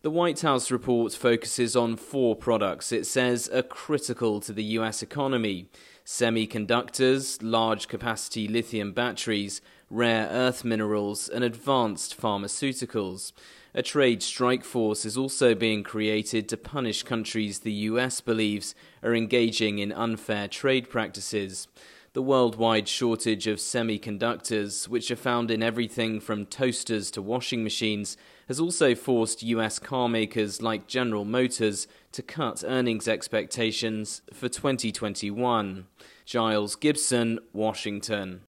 The White House report focuses on 4 products it says are critical to the US economy: semiconductors, large-capacity lithium batteries, rare earth minerals, and advanced pharmaceuticals. A trade strike force is also being created to punish countries the US believes are engaging in unfair trade practices. The worldwide shortage of semiconductors, which are found in everything from toasters to washing machines, has also forced US car makers like General Motors to cut earnings expectations for 2021. Giles Gibson, Washington.